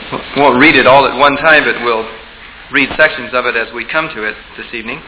won't read it all at one time, but we'll read sections of it as we come to it this evening.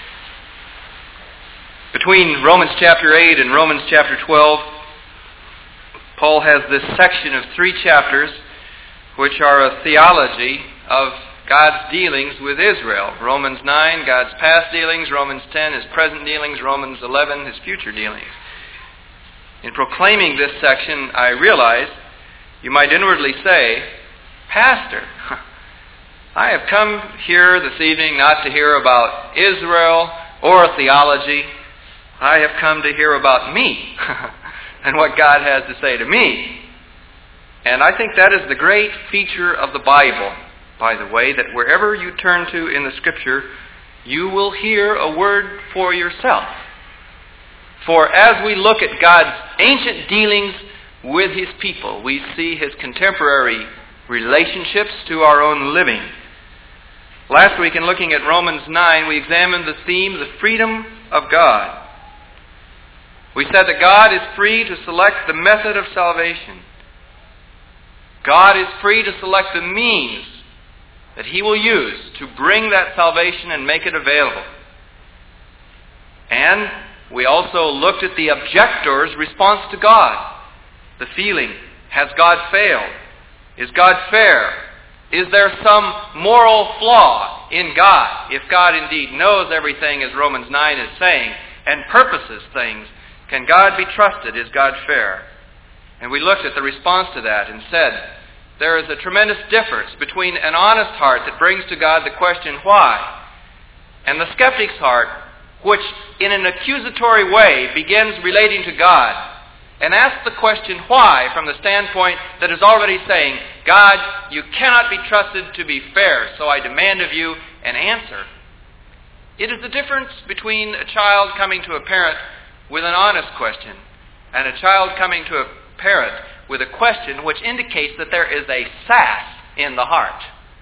Between Romans chapter 8 and Romans chapter 12, Paul has this section of 3 chapters which are a theology of God's dealings with Israel. Romans 9, God's past dealings. Romans 10, His present dealings. Romans 11, His future dealings. In proclaiming this section, I realize you might inwardly say, Pastor, I have come here this evening not to hear about Israel or theology. I have come to hear about me and what God has to say to me. And I think that is the great feature of the Bible, by the way, that wherever you turn to in the Scripture, you will hear a word for yourself. For as we look at God's ancient dealings with His people, we see His contemporary relationships to our own living. Last week, in looking at Romans 9, we examined the theme, the freedom of God. We said that God is free to select the method of salvation. God is free to select the means that He will use to bring that salvation and make it available. And we also looked at the objector's response to God. The feeling, has God failed? Is God fair? Is there some moral flaw in God? If God indeed knows everything, as Romans 9 is saying, and purposes things, can God be trusted? Is God fair? And we looked at the response to that and said, there is a tremendous difference between an honest heart that brings to God the question, why? And the skeptic's heart, which in an accusatory way begins relating to God and asks the question, why, from the standpoint that is already saying, God, you cannot be trusted to be fair, so I demand of you an answer. It is the difference between a child coming to a parent with an honest question and a child coming to a parent with a question which indicates that there is a sass in the heart.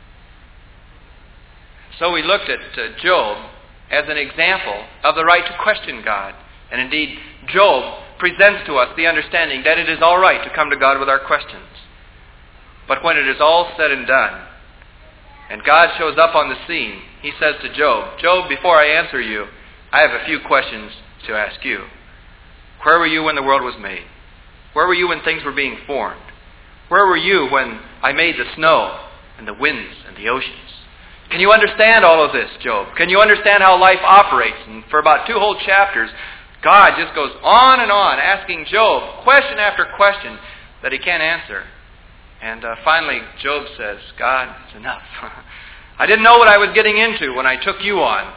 So we looked at Job as an example of the right to question God. And indeed, Job presents to us the understanding that it is all right to come to God with our questions. But when it is all said and done, and God shows up on the scene, He says to Job, Job, before I answer you, I have a few questions to ask you. Where were you when the world was made? Where were you when things were being formed? Where were you when I made the snow and the winds and the oceans? Can you understand all of this, Job? Can you understand how life operates? And for about 2 whole chapters, God just goes on and on asking Job question after question that he can't answer. And finally, Job says, God, it's enough. I didn't know what I was getting into when I took you on.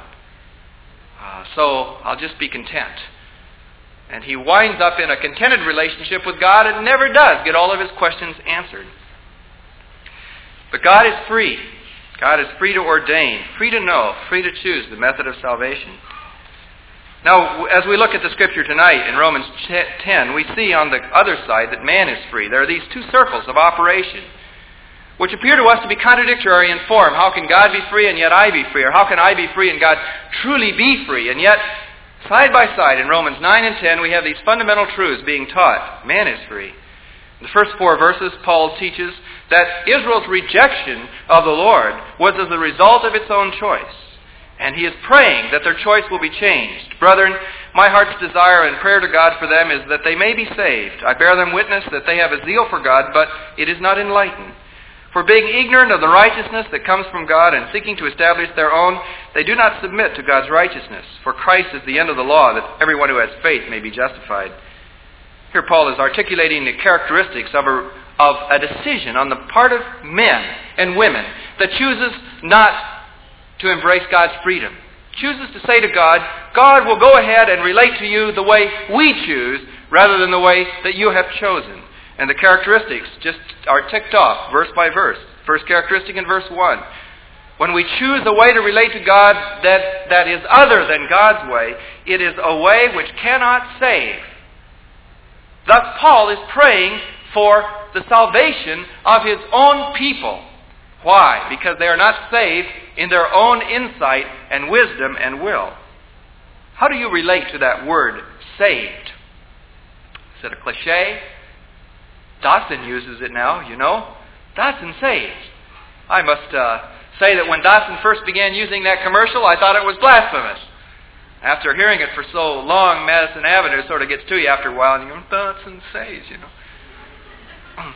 So I'll just be content. And he winds up in a contented relationship with God and never does get all of his questions answered. But God is free. God is free to ordain, free to know, free to choose the method of salvation. Now, as we look at the Scripture tonight in Romans 10, we see on the other side that man is free. There are these 2 circles of operation, which appear to us to be contradictory in form. How can God be free and yet I be free? Or how can I be free and God truly be free? And yet, side by side in Romans 9 and 10, we have these fundamental truths being taught. Man is free. In the first 4 verses, Paul teaches that Israel's rejection of the Lord was as a result of its own choice. And he is praying that their choice will be changed. Brethren, my heart's desire and prayer to God for them is that they may be saved. I bear them witness that they have a zeal for God, but it is not enlightened. For being ignorant of the righteousness that comes from God and seeking to establish their own, they do not submit to God's righteousness. For Christ is the end of the law, that everyone who has faith may be justified. Here Paul is articulating the characteristics of a decision on the part of men and women that chooses not to embrace God's freedom. Chooses to say to God, God will go ahead and relate to you the way we choose rather than the way that you have chosen. And the characteristics just are ticked off verse by verse. First characteristic in verse 1. When we choose a way to relate to God that is other than God's way, it is a way which cannot save. Thus Paul is praying for the salvation of his own people. Why? Because they are not saved in their own insight and wisdom and will. How do you relate to that word, saved? Is it a cliche? Dawson uses it now, you know. Dawson saves. I must say that when Datsun first began using that commercial, I thought it was blasphemous. After hearing it for so long, Madison Avenue sort of gets to you after a while, and you go, Datsun saves, you know.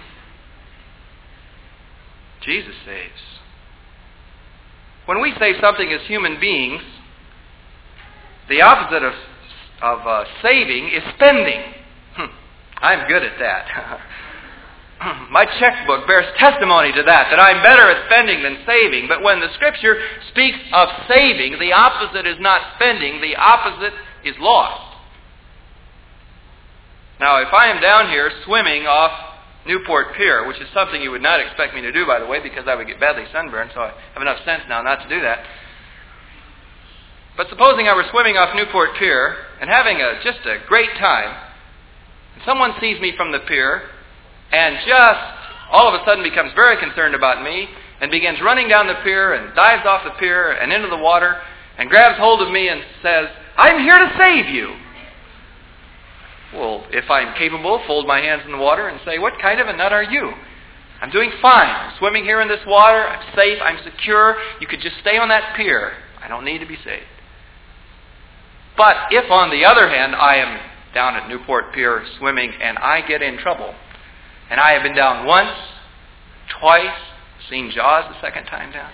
Jesus saves. When we say something as human beings, the opposite of saving is spending. I'm good at that. My checkbook bears testimony to that I'm better at spending than saving. But when the Scripture speaks of saving, the opposite is not spending, the opposite is lost. Now, if I am down here swimming off Newport Pier, which is something you would not expect me to do, by the way, because I would get badly sunburned, so I have enough sense now not to do that. But supposing I were swimming off Newport Pier and having just a great time, and someone sees me from the pier and just all of a sudden becomes very concerned about me and begins running down the pier and dives off the pier and into the water and grabs hold of me and says, I'm here to save you. Well, if I'm capable, fold my hands in the water and say, what kind of a nut are you? I'm doing fine. I'm swimming here in this water. I'm safe. I'm secure. You could just stay on that pier. I don't need to be saved. But if, on the other hand, I am down at Newport Pier swimming and I get in trouble, and I have been down once, twice, seen Jaws the second time down.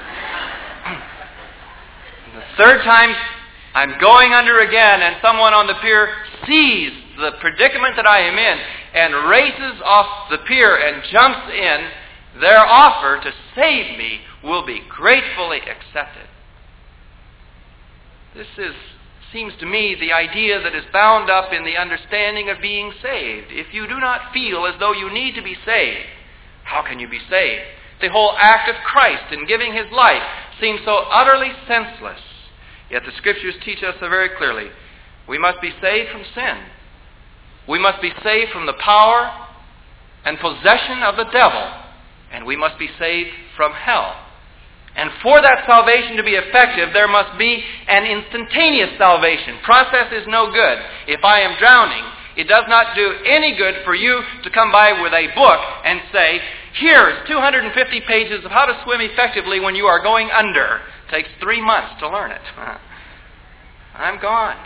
And the third time, I'm going under again, and someone on the pier sees the predicament that I am in and races off the pier and jumps in. Their offer to save me will be gratefully accepted. This seems to me the idea that is bound up in the understanding of being saved. If you do not feel as though you need to be saved, how can you be saved? The whole act of Christ in giving His life seems so utterly senseless. Yet the Scriptures teach us so very clearly, we must be saved from sin. We must be saved from the power and possession of the devil. And we must be saved from hell. And for that salvation to be effective, there must be an instantaneous salvation. Process is no good. If I am drowning, it does not do any good for you to come by with a book and say, here's 250 pages of how to swim effectively when you are going under. It takes 3 months to learn it. I'm gone.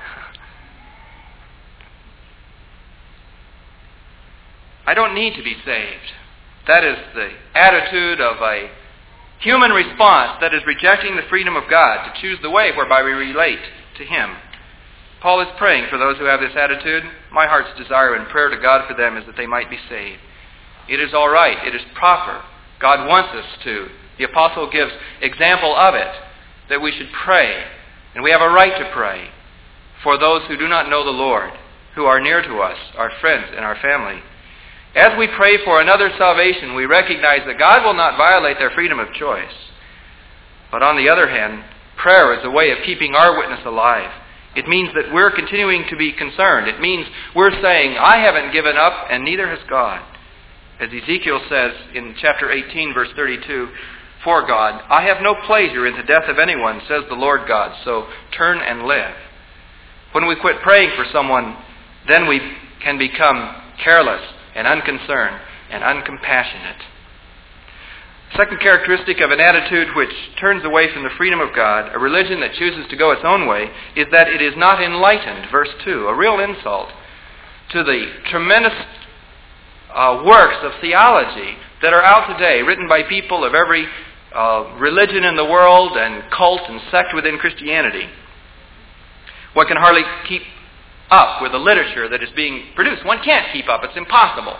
I don't need to be saved. That is the attitude of a human response that is rejecting the freedom of God to choose the way whereby we relate to Him. Paul is praying for those who have this attitude. My heart's desire and prayer to God for them is that they might be saved. It is all right. It is proper. God wants us to. The apostle gives example of it, that we should pray, and we have a right to pray for those who do not know the Lord, who are near to us, our friends and our family. As we pray for another salvation, we recognize that God will not violate their freedom of choice. But on the other hand, prayer is a way of keeping our witness alive. It means that we're continuing to be concerned. It means we're saying, I haven't given up, and neither has God. As Ezekiel says in chapter 18, verse 32, for God, I have no pleasure in the death of anyone, says the Lord God, so turn and live. When we quit praying for someone, then we can become careless and unconcerned and uncompassionate. Second characteristic of an attitude which turns away from the freedom of God, a religion that chooses to go its own way, is that it is not enlightened. Verse 2, a real insult to the tremendous works of theology that are out today, written by people of every religion in the world and cult and sect within Christianity. One can hardly keep up with the literature that is being produced. One can't keep up. It's impossible.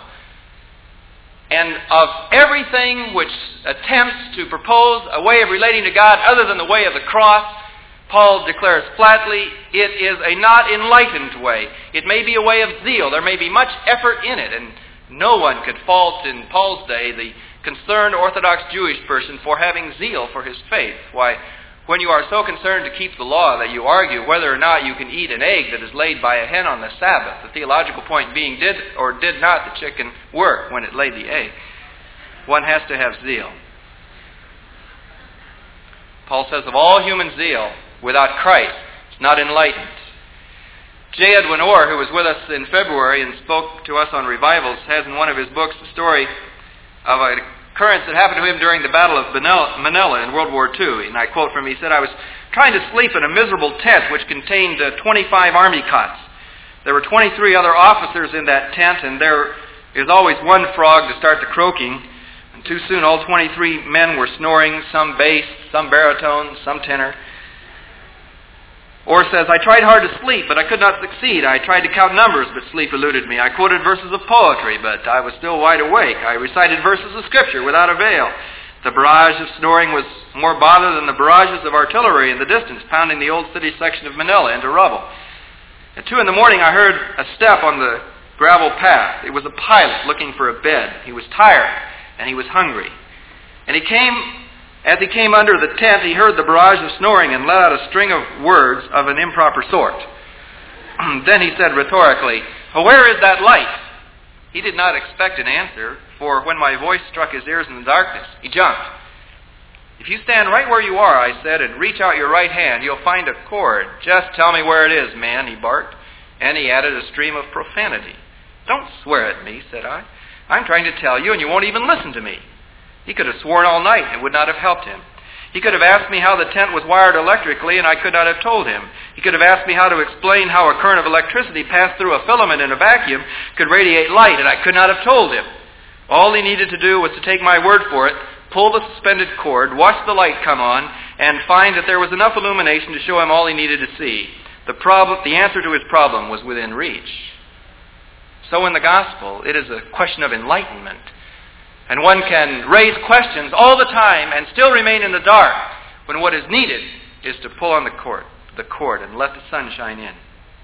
And of everything which attempts to propose a way of relating to God other than the way of the cross, Paul declares flatly, it is a not enlightened way. It may be a way of zeal. There may be much effort in it, and no one could fault in Paul's day the concerned Orthodox Jewish person for having zeal for his faith. Why, when you are so concerned to keep the law that you argue whether or not you can eat an egg that is laid by a hen on the Sabbath, the theological point being, did or did not the chicken work when it laid the egg? One has to have zeal. Paul says of all human zeal, without Christ, it's not enlightened. J. Edwin Orr, who was with us in February and spoke to us on revivals, has in one of his books the story of a occurrence that happened to him during the Battle of Manila in World War II. And I quote from him, he said, "I was trying to sleep in a miserable tent which contained 25 army cots. There were 23 other officers in that tent, and there is always one frog to start the croaking. And too soon all 23 men were snoring, some bass, some baritone, some tenor." Or says, "I tried hard to sleep, but I could not succeed. I tried to count numbers, but sleep eluded me. I quoted verses of poetry, but I was still wide awake. I recited verses of Scripture without avail. The barrage of snoring was more bother than the barrages of artillery in the distance, pounding the old city section of Manila into rubble. At 2 a.m, I heard a step on the gravel path. It was a pilot looking for a bed. He was tired, and he was hungry. And as he came under the tent, he heard the barrage of snoring and let out a string of words of an improper sort. Then he said rhetorically, 'Where is that light?' He did not expect an answer, for when my voice struck his ears in the darkness, he jumped. 'If you stand right where you are,' I said, 'and reach out your right hand, you'll find a cord. Just tell me where it is, man,' he barked. And he added a stream of profanity. 'Don't swear at me,' said I. 'I'm trying to tell you, and you won't even listen to me.' He could have sworn all night, and it would not have helped him. He could have asked me how the tent was wired electrically, and I could not have told him. He could have asked me how to explain how a current of electricity passed through a filament in a vacuum could radiate light, and I could not have told him. All he needed to do was to take my word for it, pull the suspended cord, watch the light come on, and find that there was enough illumination to show him all he needed to see. The answer to his problem was within reach. So in the gospel, it is a question of enlightenment. And one can raise questions all the time and still remain in the dark, when what is needed is to pull on the cord and let the sun shine in.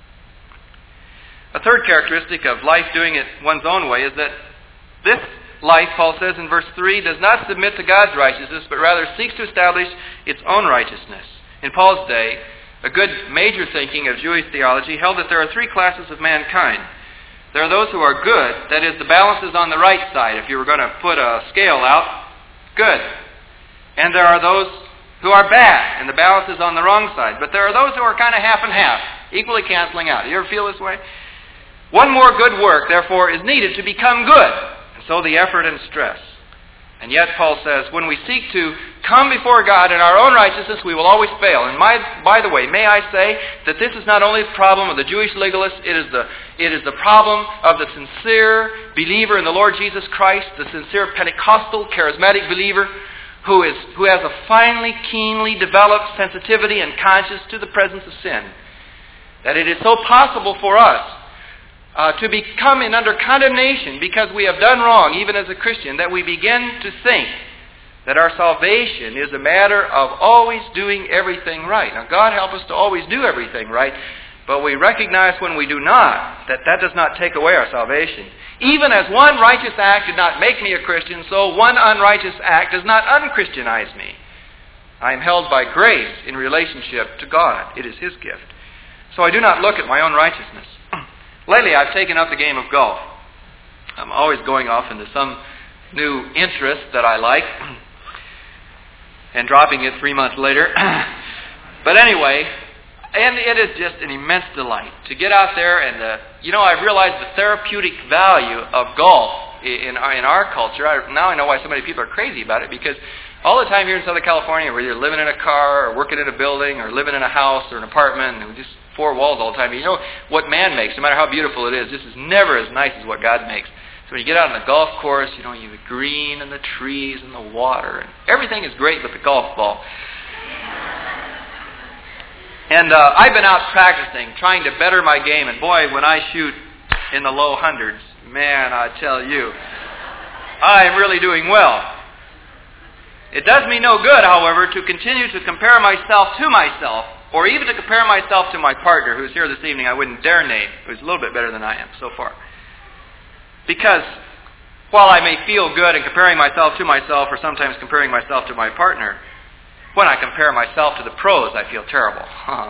A third characteristic of life doing it one's own way is that this life, Paul says in verse 3, does not submit to God's righteousness, but rather seeks to establish its own righteousness. In Paul's day, a good major thinking of Jewish theology held that there are 3 classes of mankind. There are those who are good, that is, the balance is on the right side. If you were going to put a scale out, good. And there are those who are bad, and the balance is on the wrong side. But there are those who are kind of half and half, equally canceling out. You ever feel this way? One more good work, therefore, is needed to become good. And so the effort and stress. And yet, Paul says, when we seek to come before God in our own righteousness, we will always fail. And by the way, may I say that this is not only the problem of the Jewish legalists, it is the problem of the sincere believer in the Lord Jesus Christ, the sincere Pentecostal, charismatic believer who has a finely, keenly developed sensitivity and conscience to the presence of sin. That it is so possible for us to become under condemnation because we have done wrong, even as a Christian, that we begin to think that our salvation is a matter of always doing everything right. Now, God help us to always do everything right, but we recognize when we do not, that does not take away our salvation. Even as one righteous act did not make me a Christian, so one unrighteous act does not unchristianize me. I am held by grace in relationship to God. It is His gift. So I do not look at my own righteousness. Lately, I've taken up the game of golf. I'm always going off into some new interest that I like and dropping it 3 months later. But anyway, and it is just an immense delight to get out there and, I've realized the therapeutic value of golf in our culture. Now I know why so many people are crazy about it, because all the time here in Southern California, we're either living in a car or working in a building or living in a house or an apartment, and we just 4 walls all the time. You know what man makes, no matter how beautiful it is, this is never as nice as what God makes. So when you get out on the golf course, you have the green and the trees and the water, and everything is great but the golf ball. And I've been out practicing, trying to better my game, and boy, when I shoot in the low hundreds, man, I tell you, I'm really doing well. It does me no good, however, to continue to compare myself to myself, or even to compare myself to my partner, who's here this evening, I wouldn't dare name, who's a little bit better than I am so far. Because while I may feel good in comparing myself to myself, or sometimes comparing myself to my partner, when I compare myself to the pros, I feel terrible.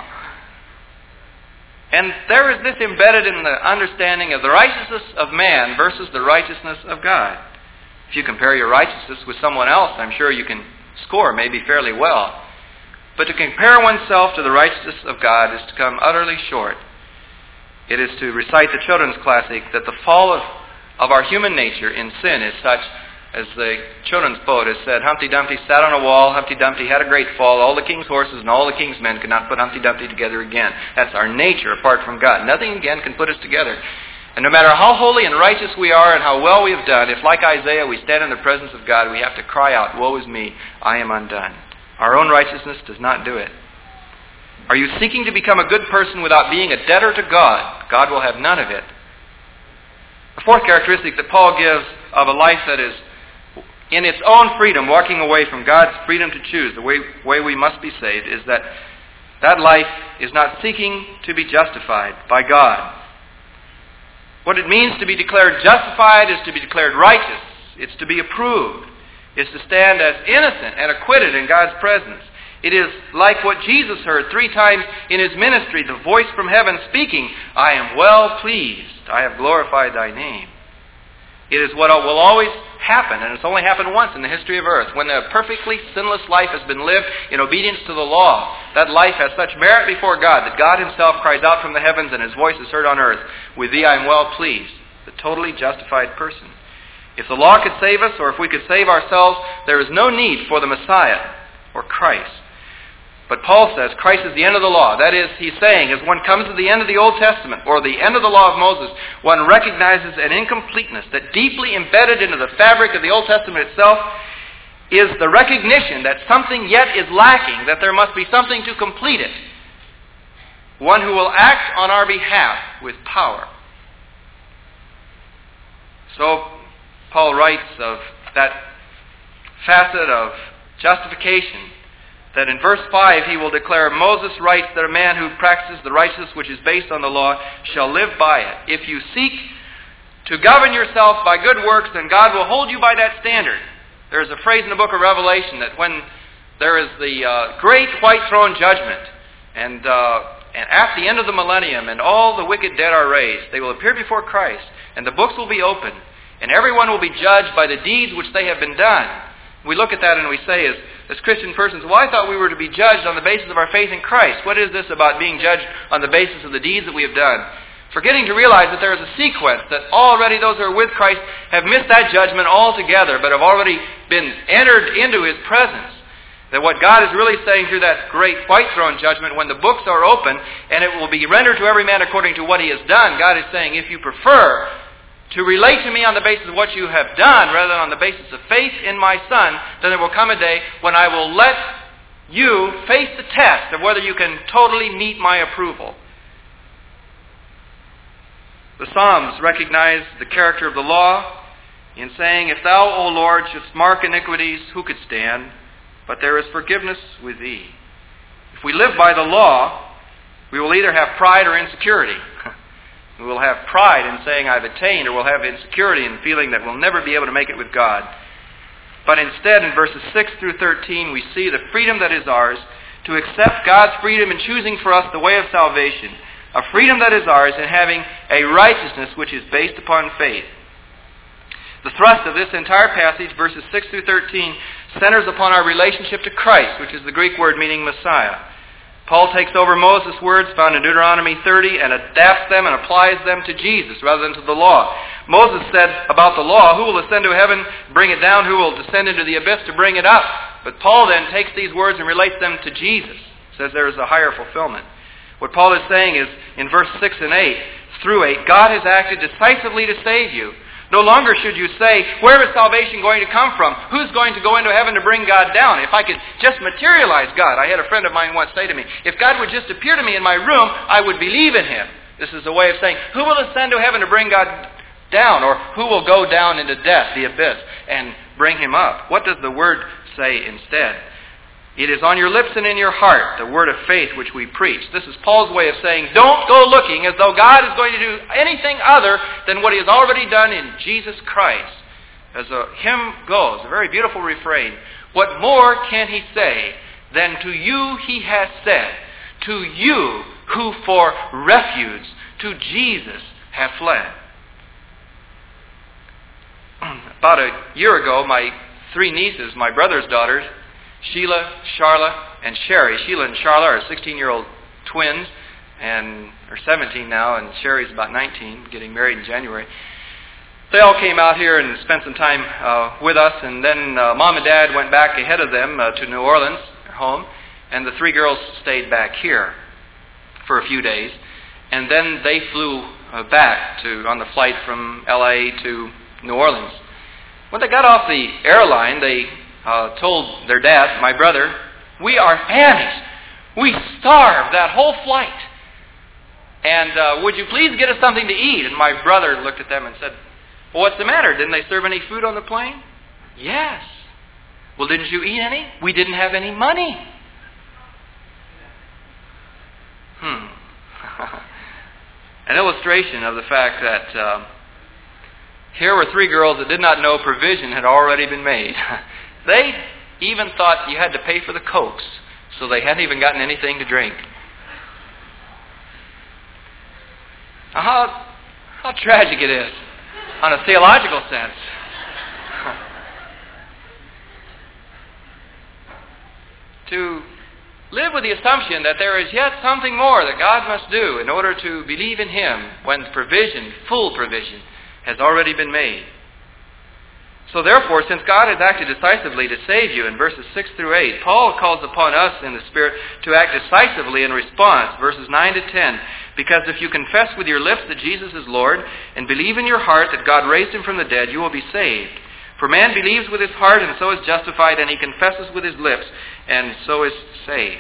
And there is this embedded in the understanding of the righteousness of man versus the righteousness of God. If you compare your righteousness with someone else, I'm sure you can score maybe fairly well. But to compare oneself to the righteousness of God is to come utterly short. It is to recite the children's classic that the fall of our human nature in sin is such As the children's poet has said, Humpty Dumpty sat on a wall, Humpty Dumpty had a great fall, all the king's horses and all the king's men could not put Humpty Dumpty together again. That's our nature apart from God. Nothing again can put us together. And no matter how holy and righteous we are and how well we have done, if like Isaiah we stand in the presence of God, we have to cry out, woe is me, I am undone. Our own righteousness does not do it. Are you seeking to become a good person without being a debtor to God? God will have none of it. The fourth characteristic that Paul gives of a life that is in its own freedom, walking away from God's freedom to choose, the way we must be saved, is that that life is not seeking to be justified by God. What it means to be declared justified is to be declared righteous. It's to be approved. It's to stand as innocent and acquitted in God's presence. It is like what Jesus heard 3 times in his ministry, the voice from heaven speaking, I am well pleased. I have glorified thy name. It is what will always happen, and it's only happened once in the history of earth. When a perfectly sinless life has been lived in obedience to the law, that life has such merit before God that God himself cries out from the heavens and his voice is heard on earth, with thee I am well pleased, the totally justified person. If the law could save us, or if we could save ourselves, there is no need for the Messiah or Christ. But Paul says Christ is the end of the law. That is, he's saying, as one comes to the end of the Old Testament, or the end of the law of Moses, one recognizes an incompleteness that deeply embedded into the fabric of the Old Testament itself is the recognition that something yet is lacking, that there must be something to complete it. One who will act on our behalf with power. So, Paul writes of that facet of justification, that in verse 5 he will declare, Moses writes that a man who practices the righteousness which is based on the law shall live by it. If you seek to govern yourself by good works, then God will hold you by that standard. There's a phrase in the book of Revelation that when there is the great white throne judgment, and at the end of the millennium, and all the wicked dead are raised, they will appear before Christ, and the books will be opened, and everyone will be judged by the deeds which they have been done. We look at that and we say, as Christian persons, well, I thought we were to be judged on the basis of our faith in Christ. What is this about being judged on the basis of the deeds that we have done? Forgetting to realize that there is a sequence, that already those who are with Christ have missed that judgment altogether, but have already been entered into his presence. That what God is really saying through that great white throne judgment, when the books are open, and it will be rendered to every man according to what he has done, God is saying, if you prefer to relate to me on the basis of what you have done rather than on the basis of faith in my Son, then there will come a day when I will let you face the test of whether you can totally meet my approval. The Psalms recognize the character of the law in saying, If thou, O Lord, shouldst mark iniquities, who could stand? But there is forgiveness with thee. If we live by the law, we will either have pride or insecurity. We will have pride in saying I've attained, or we'll have insecurity in feeling that we'll never be able to make it with God. But instead, in verses 6 through 13, we see the freedom that is ours to accept God's freedom in choosing for us the way of salvation. A freedom that is ours in having a righteousness which is based upon faith. The thrust of this entire passage, verses 6 through 13, centers upon our relationship to Christ, which is the Greek word meaning Messiah. Paul takes over Moses' words found in Deuteronomy 30 and adapts them and applies them to Jesus rather than to the law. Moses said about the law, who will ascend to heaven, bring it down, who will descend into the abyss to bring it up? But Paul then takes these words and relates them to Jesus. Says there is a higher fulfillment. What Paul is saying is, in verse 6 and 8, through 8, God has acted decisively to save you. No longer should you say, where is salvation going to come from? Who's going to go into heaven to bring God down? If I could just materialize God. I had a friend of mine once say to me, if God would just appear to me in my room, I would believe in him. This is a way of saying, who will ascend to heaven to bring God down? Or who will go down into death, the abyss, and bring him up? What does the word say instead? It is on your lips and in your heart, the word of faith which we preach. This is Paul's way of saying, don't go looking as though God is going to do anything other than what he has already done in Jesus Christ. As a hymn goes, a very beautiful refrain, what more can he say than to you he has said, to you who for refuge to Jesus have fled. About a year ago, my 3 nieces, my brother's daughters, Sheila, Charla, and Sherry. Sheila and Charla are 16-year-old twins, and are 17 now, and Sherry's about 19, getting married in January. They all came out here and spent some time with us, and then Mom and Dad went back ahead of them to New Orleans, their home, and the 3 girls stayed back here for a few days. And then they flew back on the flight from L.A. to New Orleans. When they got off the airline, they told their dad, my brother, "We are famished. We starved that whole flight. And would you please get us something to eat?" And my brother looked at them and said, "Well, what's the matter? Didn't they serve any food on the plane?" "Yes." "Well, didn't you eat any?" "We didn't have any money." An illustration of the fact that here were 3 girls that did not know provision had already been made. They even thought you had to pay for the Cokes, so they hadn't even gotten anything to drink. Now, how tragic it is on a theological sense. To live with the assumption that there is yet something more that God must do in order to believe in Him when provision, full provision, has already been made. So therefore, since God has acted decisively to save you in verses 6 through 8, Paul calls upon us in the Spirit to act decisively in response, verses 9 to 10, because if you confess with your lips that Jesus is Lord and believe in your heart that God raised Him from the dead, you will be saved. For man believes with his heart and so is justified, and he confesses with his lips and so is saved.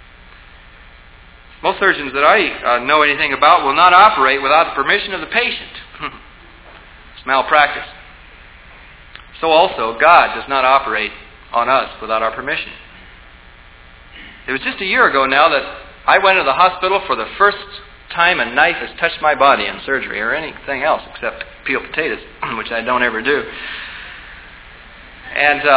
Most surgeons that I know anything about will not operate without the permission of the patient. It's malpractice. So also, God does not operate on us without our permission. It was just a year ago now that I went to the hospital for the first time a knife has touched my body in surgery or anything else except peel potatoes, which I don't ever do. And,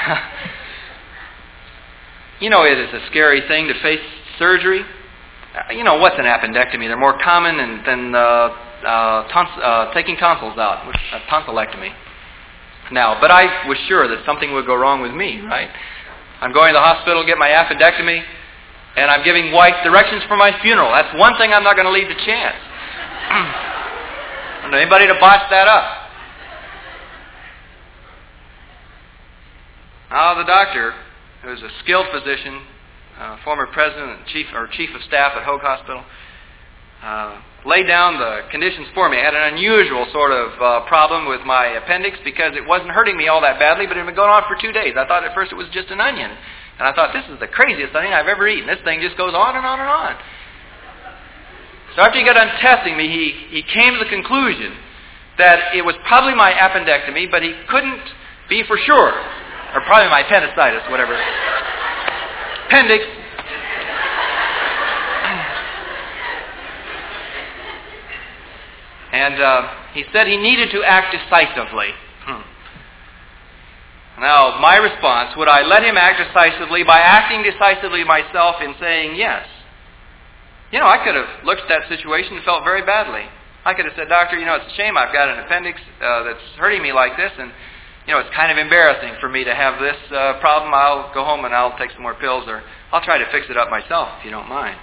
it is a scary thing to face surgery. What's an appendectomy? They're more common than taking tonsils out, a tonsillectomy. Now, but I was sure that something would go wrong with me, right? I'm going to the hospital to get my appendectomy, and I'm giving wife directions for my funeral. That's one thing I'm not going to leave to chance. I don't know anybody to botch that up. Now, the doctor, who is a skilled physician, former president and chief of staff at Hoag Hospital, laid down the conditions for me. I had an unusual sort of problem with my appendix because it wasn't hurting me all that badly, but it had been going on for 2 days. I thought at first it was just an onion. And I thought, this is the craziest thing I've ever eaten. This thing just goes on and on and on. So after he got done testing me, he came to the conclusion that it was probably my appendectomy, but he couldn't be for sure. Or probably my appendicitis, whatever. Appendix. And he said he needed to act decisively. Now, my response, would I let him act decisively by acting decisively myself in saying yes? I could have looked at that situation and felt very badly. I could have said, "Doctor, it's a shame I've got an appendix that's hurting me like this, and it's kind of embarrassing for me to have this problem. I'll go home and I'll take some more pills, or I'll try to fix it up myself if you don't mind."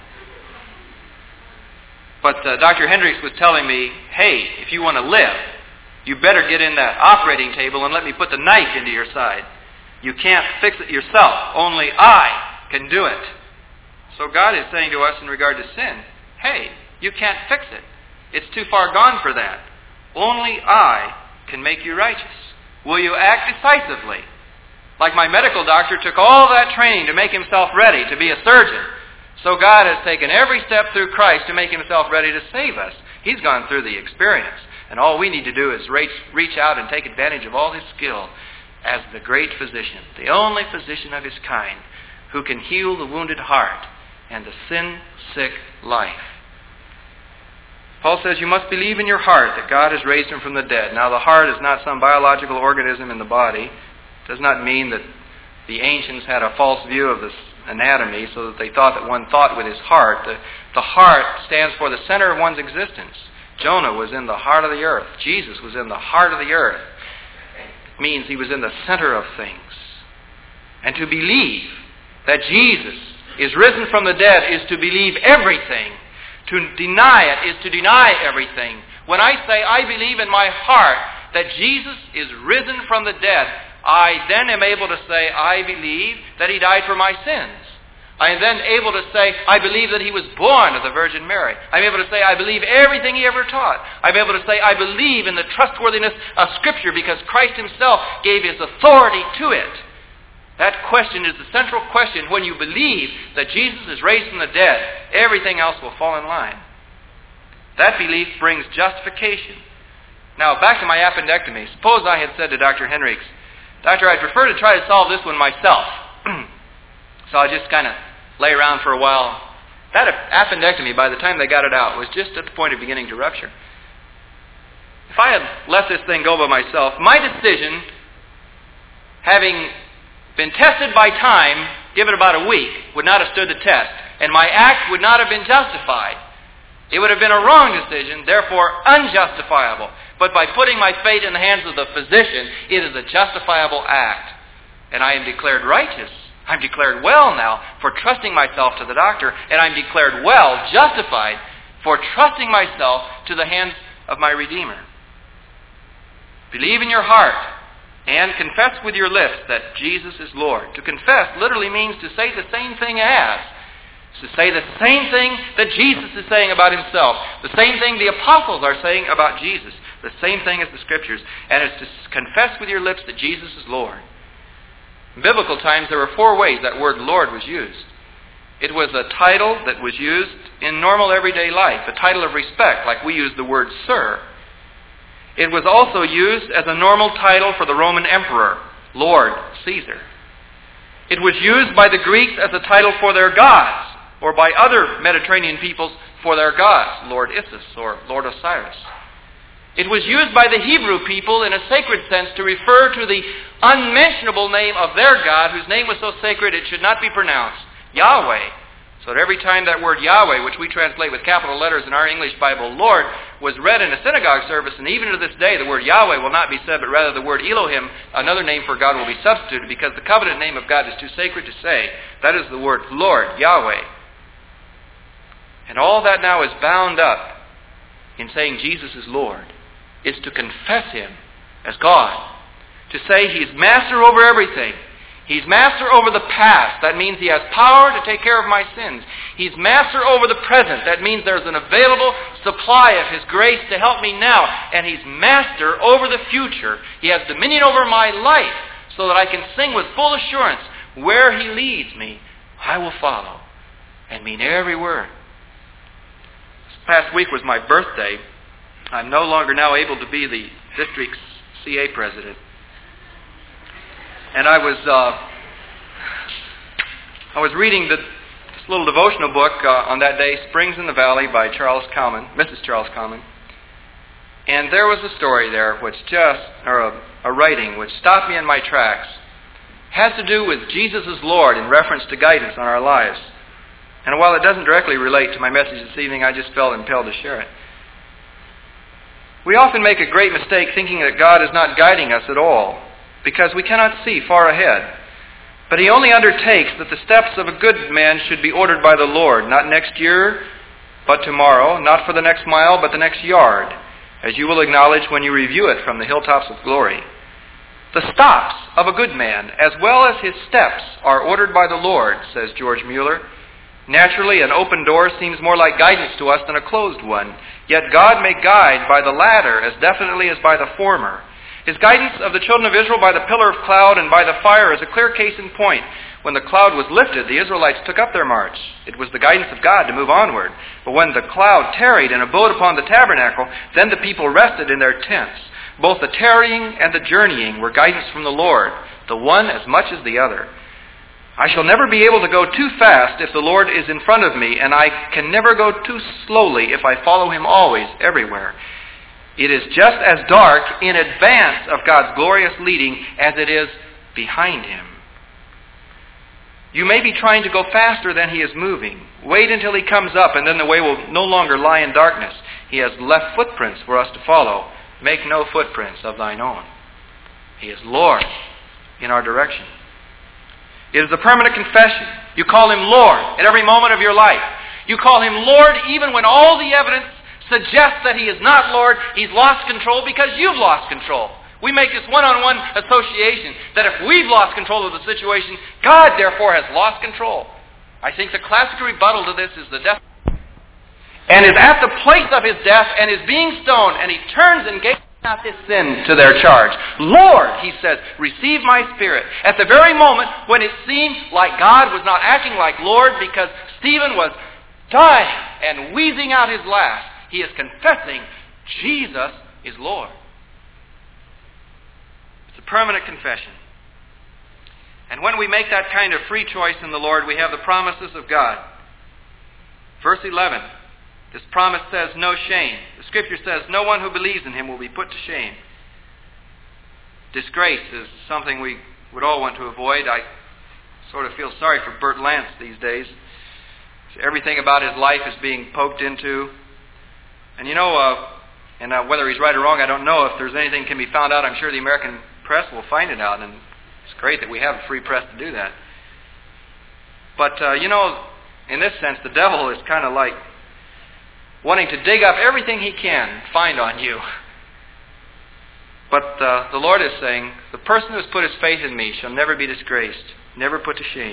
But Dr. Hendricks was telling me, "Hey, if you want to live, you better get in that operating table and let me put the knife into your side. You can't fix it yourself. Only I can do it." So God is saying to us in regard to sin, hey, you can't fix it. It's too far gone for that. Only I can make you righteous. Will you act decisively? Like my medical doctor took all that training to make himself ready to be a surgeon. So God has taken every step through Christ to make Himself ready to save us. He's gone through the experience. And all we need to do is reach out and take advantage of all His skill as the great physician, the only physician of His kind, who can heal the wounded heart and the sin-sick life. Paul says you must believe in your heart that God has raised Him from the dead. Now, the heart is not some biological organism in the body. It does not mean that the ancients had a false view of this anatomy so that they thought that one thought with his heart. The heart stands for the center of one's existence. Jonah was in the heart of the earth. Jesus was in the heart of the earth. It means He was in the center of things. And to believe that Jesus is risen from the dead is to believe everything. To deny it is to deny everything. When I say I believe in my heart that Jesus is risen from the dead, I then am able to say, I believe that He died for my sins. I am then able to say, I believe that He was born of the Virgin Mary. I'm able to say, I believe everything He ever taught. I'm able to say, I believe in the trustworthiness of Scripture because Christ Himself gave His authority to it. That question is the central question. When you believe that Jesus is raised from the dead, everything else will fall in line. That belief brings justification. Now, back to my appendectomy. Suppose I had said to Dr. Henriques, Doctor, I'd prefer to try to solve this one myself. So I'll just kind of lay around for a while. That appendectomy, by the time they got it out, was just at the point of beginning to rupture. If I had let this thing go by myself, my decision, having been tested by time, given about a week, would not have stood the test, and my act would not have been justified. It would have been a wrong decision, therefore unjustifiable. But by putting my fate in the hands of the physician, it is a justifiable act. And I am declared righteous. I'm declared well now for trusting myself to the doctor, and I'm declared well, justified, for trusting myself to the hands of my Redeemer. Believe in your heart and confess with your lips that Jesus is Lord. To confess literally means to say the same thing as. To say the same thing that Jesus is saying about Himself. The same thing the apostles are saying about Jesus. The same thing as the Scriptures. And it's to confess with your lips that Jesus is Lord. In biblical times, there were 4 ways that word Lord was used. It was a title that was used in normal everyday life, a title of respect, like we use the word sir. It was also used as a normal title for the Roman emperor, Lord Caesar. It was used by the Greeks as a title for their gods, or by other Mediterranean peoples for their gods, Lord Isis or Lord Osiris. It was used by the Hebrew people in a sacred sense to refer to the unmentionable name of their God, whose name was so sacred it should not be pronounced, Yahweh. So that every time that word Yahweh, which we translate with capital letters in our English Bible, Lord, was read in a synagogue service, and even to this day the word Yahweh will not be said, but rather the word Elohim, another name for God, will be substituted because the covenant name of God is too sacred to say. That is the word Lord, Yahweh. And all that now is bound up in saying Jesus is Lord. Is to confess Him as God. To say He's master over everything. He's master over the past. That means He has power to take care of my sins. He's master over the present. That means there's an available supply of His grace to help me now. And He's master over the future. He has dominion over my life so that I can sing with full assurance, where He leads me, I will follow and mean every word. This past week was my birthday. I'm no longer now able to be the district's CA president. And I was reading this little devotional book on that day, Springs in the Valley by Mrs. Charles Common. And there was a story there a writing which stopped me in my tracks. It has to do with Jesus as Lord in reference to guidance on our lives. And while it doesn't directly relate to my message this evening, I just felt impelled to share it. We often make a great mistake thinking that God is not guiding us at all because we cannot see far ahead. But He only undertakes that the steps of a good man should be ordered by the Lord, not next year, but tomorrow, not for the next mile, but the next yard, as you will acknowledge when you review it from the hilltops of glory. The stops of a good man, as well as his steps, are ordered by the Lord, says George Mueller. Naturally, an open door seems more like guidance to us than a closed one. Yet God may guide by the latter as definitely as by the former. His guidance of the children of Israel by the pillar of cloud and by the fire is a clear case in point. When the cloud was lifted, the Israelites took up their march. It was the guidance of God to move onward. But when the cloud tarried and abode upon the tabernacle, then the people rested in their tents. Both the tarrying and the journeying were guidance from the Lord, the one as much as the other. I shall never be able to go too fast if the Lord is in front of me, and I can never go too slowly if I follow Him always, everywhere. It is just as dark in advance of God's glorious leading as it is behind Him. You may be trying to go faster than He is moving. Wait until He comes up, and then the way will no longer lie in darkness. He has left footprints for us to follow. Make no footprints of thine own. He is Lord in our direction. It is a permanent confession. You call Him Lord at every moment of your life. You call Him Lord even when all the evidence suggests that He is not Lord. He's lost control because you've lost control. We make this one-on-one association that if we've lost control of the situation, God therefore has lost control. I think the classic rebuttal to this is the death and is at the place of His death and is being stoned, and He turns and gave not this sin to their charge. Lord, He says, receive my spirit. At the very moment when it seemed like God was not acting like Lord because Stephen was dying and wheezing out his last, he is confessing Jesus is Lord. It's a permanent confession. And when we make that kind of free choice in the Lord, we have the promises of God. Verse 11. This promise says no shame. The Scripture says no one who believes in Him will be put to shame. Disgrace is something we would all want to avoid. I sort of feel sorry for Bert Lance these days. Everything about his life is being poked into. And you know, whether he's right or wrong, I don't know. If there's anything can be found out, I'm sure the American press will find it out. And it's great that we have a free press to do that. But, in this sense, the devil is kind of like wanting to dig up everything he can find on you. But the Lord is saying, the person who has put his faith in me shall never be disgraced, never put to shame.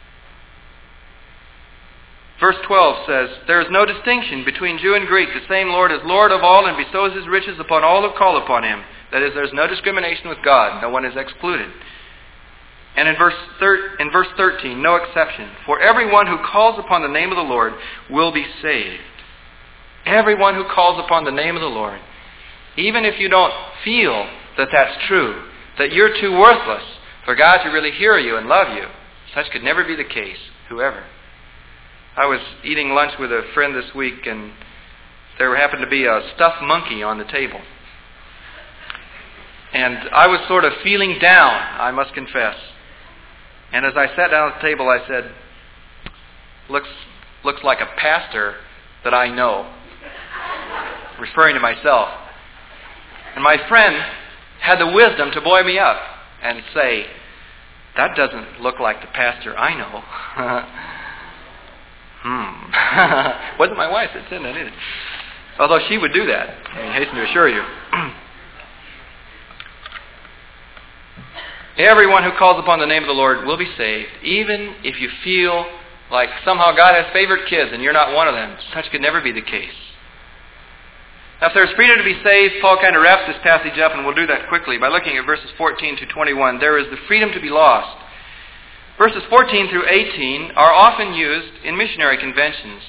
Verse 12 says, there is no distinction between Jew and Greek. The same Lord is Lord of all and bestows His riches upon all who call upon Him. That is, there's no discrimination with God. No one is excluded. And in verse 13, no exception. For everyone who calls upon the name of the Lord will be saved. Everyone who calls upon the name of the Lord. Even if you don't feel that that's true, that you're too worthless for God to really hear you and love you, such could never be the case, whoever. I was eating lunch with a friend this week, and there happened to be a stuffed monkey on the table. And I was sort of feeling down, I must confess. And as I sat down at the table, I said, looks like a pastor that I know, referring to myself. And my friend had the wisdom to buoy me up and say, that doesn't look like the pastor I know. Wasn't my wife that said that, either. Although she would do that, I hasten to assure you. Everyone who calls upon the name of the Lord will be saved, even if you feel like somehow God has favorite kids and you're not one of them. Such could never be the case. Now, if there's freedom to be saved, Paul kind of wraps this passage up, and we'll do that quickly by looking at verses 14 to 21. There is the freedom to be lost. Verses 14 through 18 are often used in missionary conventions.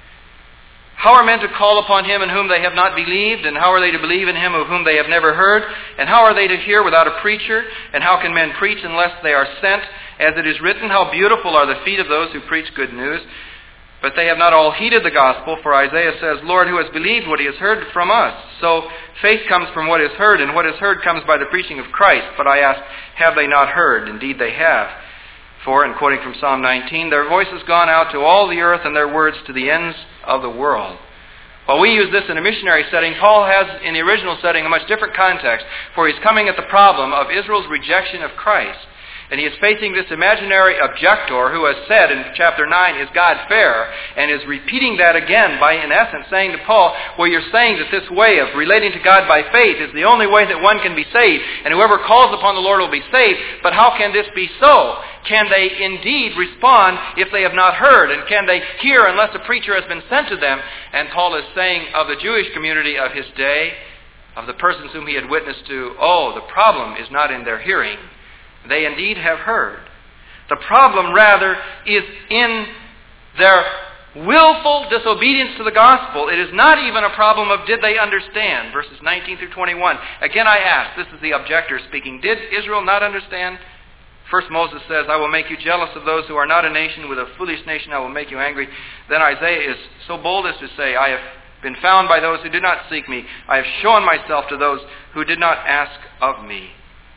How are men to call upon Him in whom they have not believed? And how are they to believe in Him of whom they have never heard? And how are they to hear without a preacher? And how can men preach unless they are sent? As it is written, how beautiful are the feet of those who preach good news. But they have not all heeded the gospel, for Isaiah says, Lord, who has believed what he has heard from us? So faith comes from what is heard, and what is heard comes by the preaching of Christ. But I ask, have they not heard? Indeed they have. For, and quoting from Psalm 19, their voice has gone out to all the earth and their words to the ends of the world. While we use this in a missionary setting, Paul has, in the original setting, a much different context, for he's coming at the problem of Israel's rejection of Christ. And he is facing this imaginary objector who has said in chapter 9, is God fair? And is repeating that again by, in essence, saying to Paul, well, you're saying that this way of relating to God by faith is the only way that one can be saved, and whoever calls upon the Lord will be saved. But how can this be so? Can they indeed respond if they have not heard? And can they hear unless a preacher has been sent to them? And Paul is saying of the Jewish community of his day, of the persons whom he had witnessed to, oh, the problem is not in their hearing. They indeed have heard. The problem, rather, is in their willful disobedience to the gospel. It is not even a problem of did they understand, verses 19 through 21. Again, I ask, this is the objector speaking, did Israel not understand? First Moses says, I will make you jealous of those who are not a nation. With a foolish nation I will make you angry. Then Isaiah is so bold as to say, I have been found by those who did not seek me. I have shown myself to those who did not ask of me.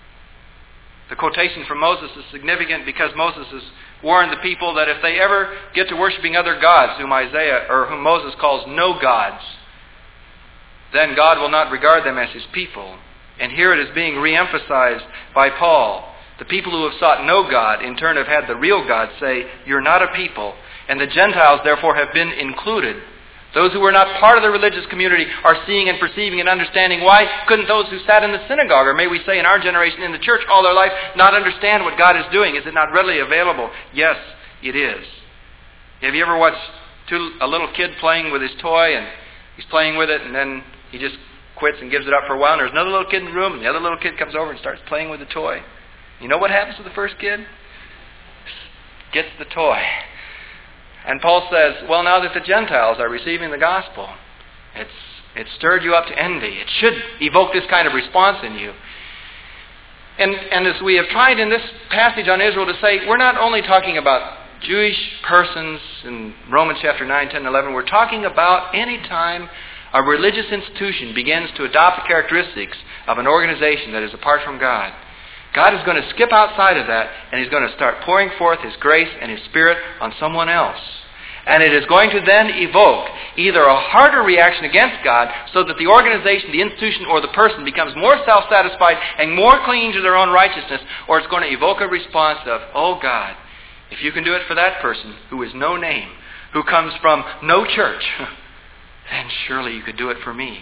The quotation from Moses is significant because Moses has warned the people that if they ever get to worshiping other gods, whom Moses calls no gods, then God will not regard them as His people. And here it is being re-emphasized by Paul. The people who have sought no God, in turn have had the real God say, you're not a people. And the Gentiles, therefore, have been included. Those who were not part of the religious community are seeing and perceiving and understanding. Why couldn't those who sat in the synagogue, or may we say in our generation in the church all their life, not understand what God is doing? Is it not readily available? Yes, it is. Have you ever watched a little kid playing with his toy, and he's playing with it, and then he just quits and gives it up for a while, and there's another little kid in the room, and the other little kid comes over and starts playing with the toy. You know what happens to the first kid? Gets the toy. And Paul says, well, now that the Gentiles are receiving the gospel, it's stirred you up to envy. It should evoke this kind of response in you. And as we have tried in this passage on Israel to say, we're not only talking about Jewish persons in Romans chapter 9, 10, 11. We're talking about any time a religious institution begins to adopt the characteristics of an organization that is apart from God. God is going to skip outside of that, and He's going to start pouring forth His grace and His Spirit on someone else. And it is going to then evoke either a harder reaction against God so that the organization, the institution, or the person becomes more self-satisfied and more clinging to their own righteousness, or it's going to evoke a response of, oh God, if you can do it for that person who is no name, who comes from no church, then surely you could do it for me.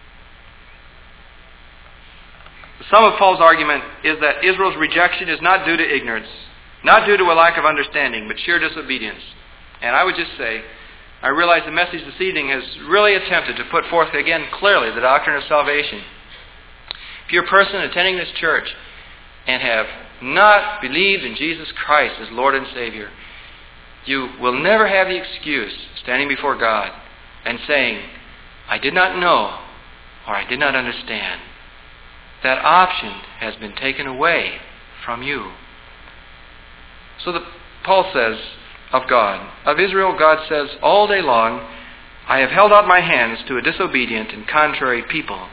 The sum of Paul's argument is that Israel's rejection is not due to ignorance, not due to a lack of understanding, but sheer disobedience. And I would just say, I realize the message this evening has really attempted to put forth again clearly the doctrine of salvation. If you're a person attending this church and have not believed in Jesus Christ as Lord and Savior, you will never have the excuse standing before God and saying, I did not know or I did not understand. That option has been taken away from you. So Paul says of God, of Israel, God says, all day long, I have held out my hands to a disobedient and contrary people.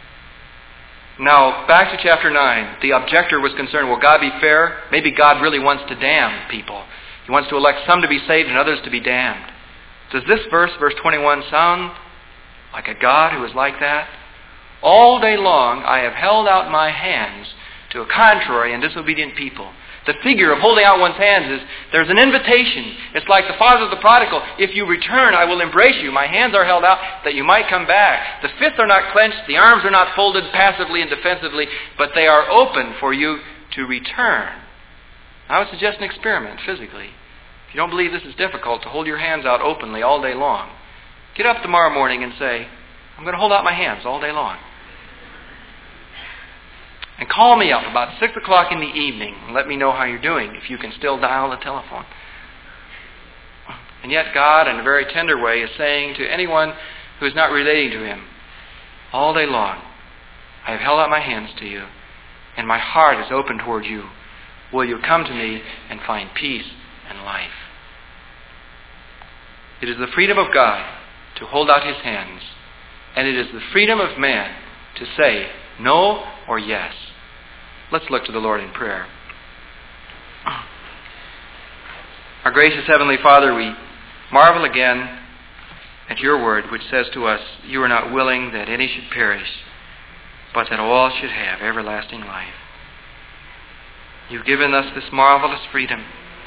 Now, back to chapter 9, the objector was concerned, will God be fair? Maybe God really wants to damn people. He wants to elect some to be saved and others to be damned. Does this verse 21, sound like a God who is like that? All day long I have held out my hands to a contrary and disobedient people. The figure of holding out one's hands is, there's an invitation. It's like the father of the prodigal. If you return, I will embrace you. My hands are held out that you might come back. The fists are not clenched. The arms are not folded passively and defensively, but they are open for you to return. I would suggest an experiment physically. If you don't believe this is difficult, to hold your hands out openly all day long. Get up tomorrow morning and say, I'm going to hold out my hands all day long. And call me up about 6 o'clock in the evening and let me know how you're doing, if you can still dial the telephone. And yet God, in a very tender way, is saying to anyone who is not relating to Him, all day long, I have held out my hands to you, and my heart is open toward you. Will you come to me and find peace and life? It is the freedom of God to hold out His hands, and it is the freedom of man to say no or yes. Let's look to the Lord in prayer. Our gracious Heavenly Father, we marvel again at your word, which says to us, you are not willing that any should perish, but that all should have everlasting life. You've given us this marvelous freedom,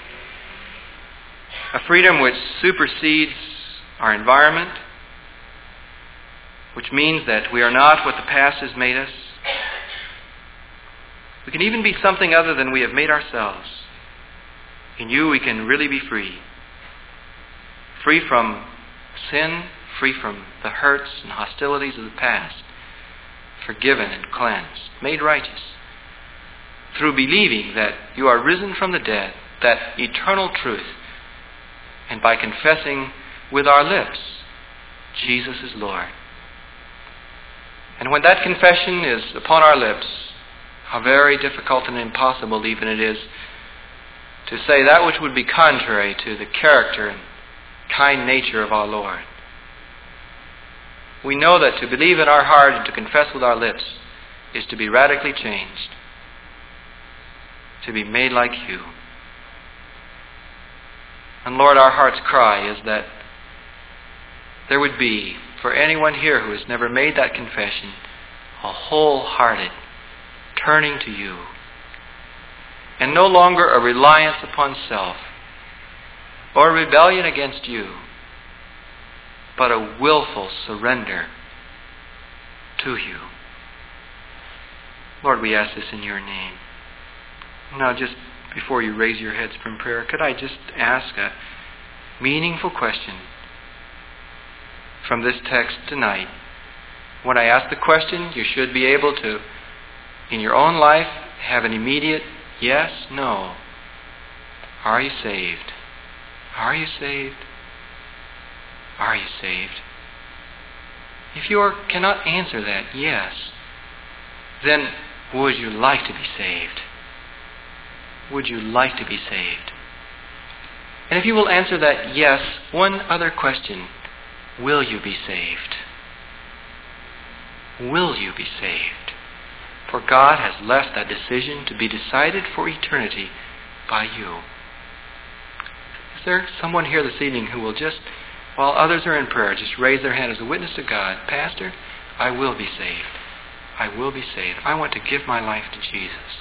a freedom which supersedes our environment, which means that we are not what the past has made us. We can even be something other than we have made ourselves. In you we can really be free. Free from sin, free from the hurts and hostilities of the past. Forgiven and cleansed, made righteous. Through believing that you are risen from the dead, that eternal truth, and by confessing with our lips, Jesus is Lord. And when that confession is upon our lips, how very difficult and impossible even it is to say that which would be contrary to the character and kind nature of our Lord. We know that to believe in our heart and to confess with our lips is to be radically changed, to be made like you. And Lord, our heart's cry is that there would be, for anyone here who has never made that confession, a wholehearted turning to you, and no longer a reliance upon self or a rebellion against you, but a willful surrender to you. Lord, we ask this in your name. Now, just before you raise your heads from prayer, could I just ask a meaningful question from this text tonight? When I ask the question, you should be able to, in your own life, have an immediate yes, no. Are you saved? Are you saved? Are you saved? If you cannot answer that yes, then would you like to be saved? Would you like to be saved? And if you will answer that yes, one other question. Will you be saved? Will you be saved? For God has left that decision to be decided for eternity by you. Is there someone here this evening who will just, while others are in prayer, just raise their hand as a witness to God? Pastor, I will be saved. I will be saved. I want to give my life to Jesus.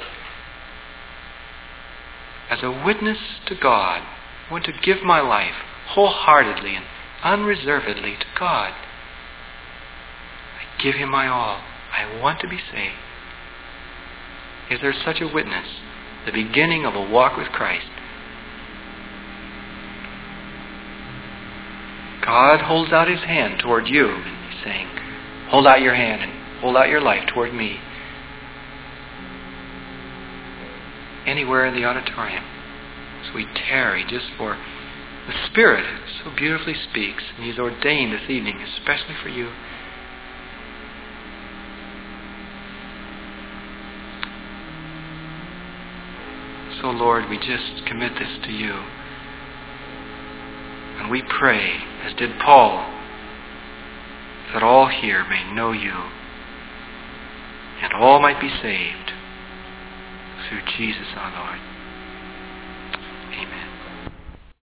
As a witness to God, I want to give my life wholeheartedly and unreservedly to God. I give Him my all. I want to be saved. Is there such a witness? The beginning of a walk with Christ. God holds out His hand toward you and He's saying, hold out your hand and hold out your life toward me. Anywhere in the auditorium, as we tarry just for the Spirit who so beautifully speaks, and He's ordained this evening especially for you. So Lord, we just commit this to you. And we pray, as did Paul, that all here may know you and all might be saved through Jesus our Lord.